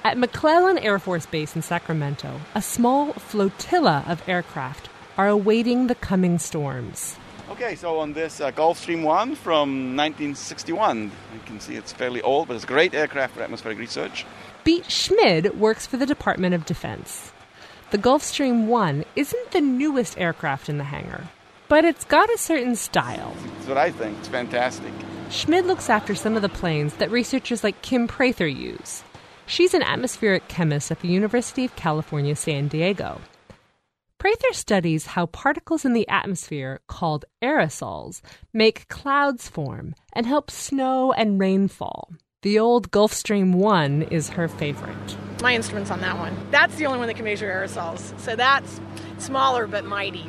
At McClellan Air Force Base in Sacramento, a small flotilla of aircraft are awaiting the coming storms. Okay, so on this Gulfstream 1 from 1961, you can see it's fairly old, but it's a great aircraft for atmospheric research. Beat Schmid works for the Department of Defense. The Gulfstream 1 isn't the newest aircraft in the hangar, but it's got a certain style. That's what I think. It's fantastic. Schmid looks after some of the planes that researchers like Kim Prather use. She's an atmospheric chemist at the University of California, San Diego. Prather studies how particles in the atmosphere, called aerosols, make clouds form and help snow and rain fall. The old Gulfstream 1 is her favorite. My instrument's on that one. That's the only one that can measure aerosols. So that's smaller but mighty.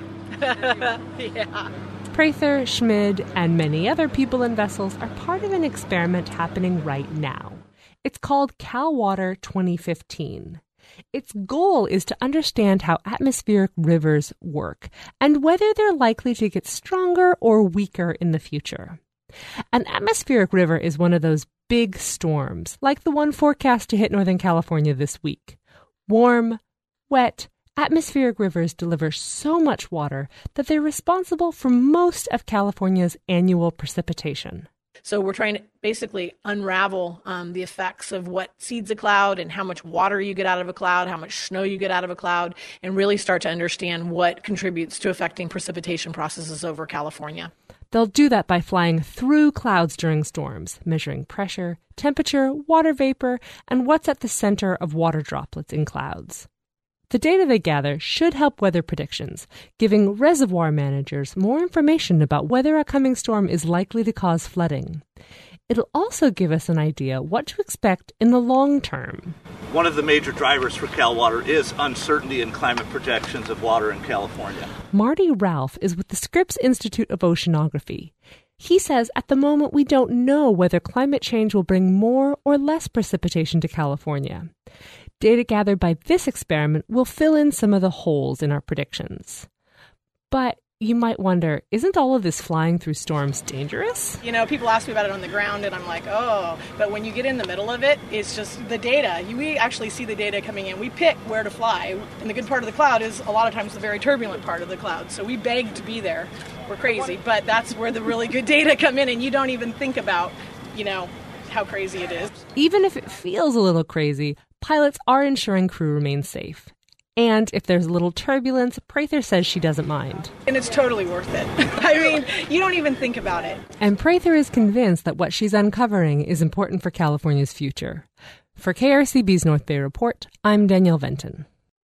Yeah. Prather, Schmid, and many other people and vessels are part of an experiment happening right now. It's called CalWater 2015. Its goal is to understand how atmospheric rivers work and whether they're likely to get stronger or weaker in the future. An atmospheric river is one of those big storms, like the one forecast to hit Northern California this week. Warm, wet, atmospheric rivers deliver so much water that they're responsible for most of California's annual precipitation. So we're trying to basically unravel the effects of what seeds a cloud and how much water you get out of a cloud, how much snow you get out of a cloud, and really start to understand what contributes to affecting precipitation processes over California. They'll do that by flying through clouds during storms, measuring pressure, temperature, water vapor, and what's at the center of water droplets in clouds. The data they gather should help weather predictions, giving reservoir managers more information about whether a coming storm is likely to cause flooding. It'll also give us an idea what to expect in the long term. One of the major drivers for CalWater is uncertainty in climate projections of water in California. Marty Ralph is with the Scripps Institute of Oceanography. He says at the moment we don't know whether climate change will bring more or less precipitation to California. Data gathered by this experiment will fill in some of the holes in our predictions. But you might wonder, isn't all of this flying through storms dangerous? You know, people ask me about it on the ground, and I'm like, oh. But when you get in the middle of it, it's just the data. We actually see the data coming in. We pick where to fly. And the good part of the cloud is a lot of times the very turbulent part of the cloud. So we beg to be there. We're crazy. But that's where the really good data come in, and you don't even think about, how crazy it is. Even if it feels a little crazy, pilots are ensuring crew remains safe. And if there's a little turbulence, Prather says she doesn't mind. And it's totally worth it. I mean, you don't even think about it. And Prather is convinced that what she's uncovering is important for California's future. For KRCB's North Bay Report, I'm Danielle Venton.